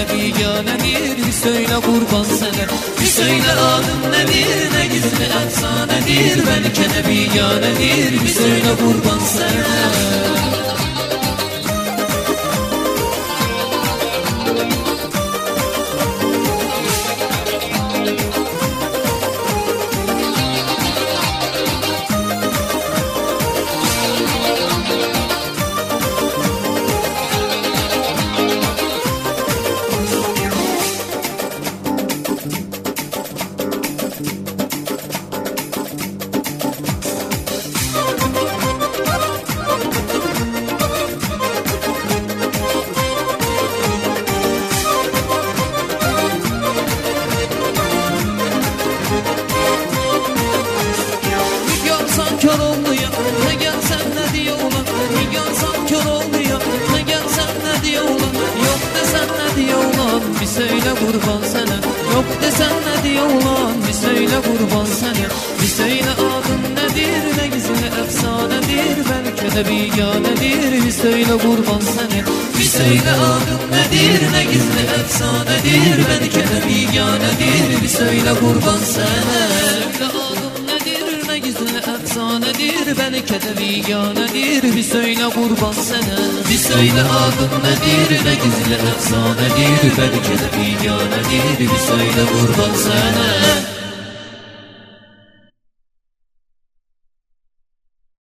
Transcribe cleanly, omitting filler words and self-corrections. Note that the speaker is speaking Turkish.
de biganedir, bir söyle kurban sana. Bir söyle adın nedir, ne gizli efsanedir, belki de biganedir, bir söyle kurban sana. Kör oluyor, ne gelsen ne diyorlar. Nigansam kör oluyor, ne gelsen ne diyorlar. Yok desen ne diyorlar, bir söyle kurban sana. Yok desen ne diyorlar, bir söyle kurban sana. Bir söyle adın nedir, ne gizli efsanedir, belki de biganedir, bir söyle kurban sana. Bir söyle adın nedir, ne gizli efsanedir, belki de biganedir, bir söyle kurban sana. Gizli efsanedir, belki de biganedir, bir söyle kurban sana. Bir söyle adın nedir, ne gizli efsanedir, belki de biganedir, bir söyle kurban sana.